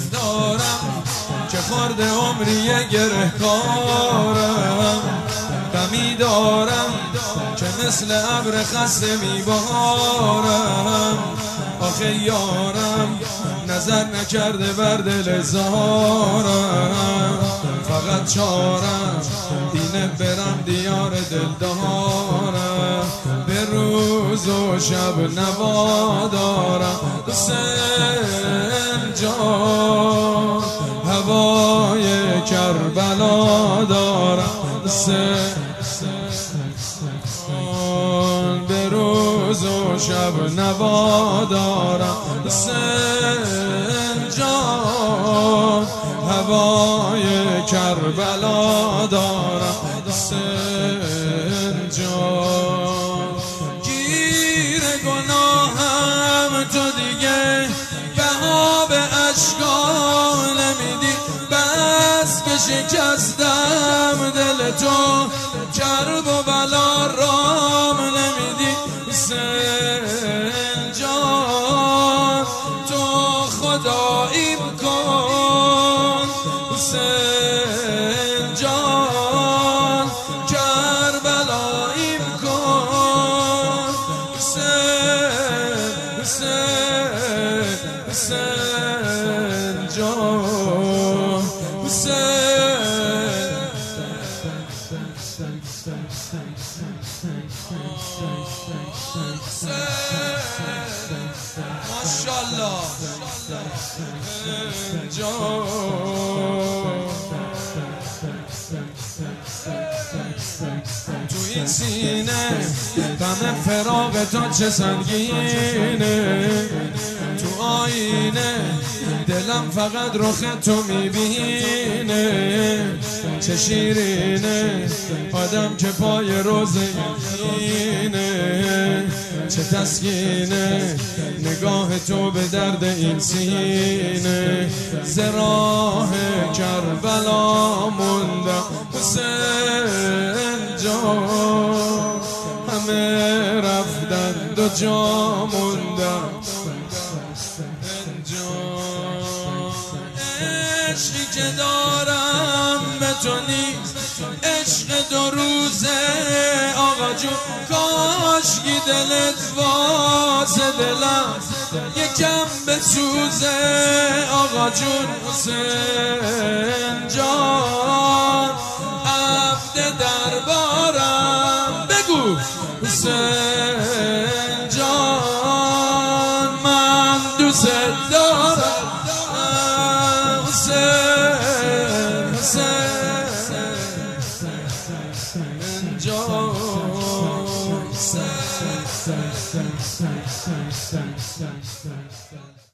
دارم که خورده عمری گره کارم، غمی دارم که مثل ابر خسته میبارم. آخه یارم نظر نکرده بر دل زارم، فقط چارم اینه برم دیار دلدارم. به روز و شب نوا دارم حسین جان، هوای کربلا دارم حسین. به روز و شب نوا دارم حسین جان، هوای کربلا دارم حسین جان. گیر گناهم تو دیگه بها به اشکال نمیدی، بس که شکستم دل تو کرب و بلا رام نمیدی حسین جان. تو خداییم کن حسین جان، کربلاییم کن حسین حسین حسین جان حسین. ماشاءالله تو این سینه غم فراق تو چه سنگینه، تو آینه دلم فقط رخ تو میبینه. چه شیرینه آدم که پای روزه اینه، چه تسکینه نگاه تو به درد این سینه. ز راه کربلا موندم حسین جان، همه رفتن دو جا موندم عشقی که دارم به تو نیست، عشق دو روزه آقا جون. کاشکی دلت واسه دلم یکم بسوزه آقا جون حسین جان. عبد دربارم بگو حسین جان، من دوست دارم حسین حسین جان.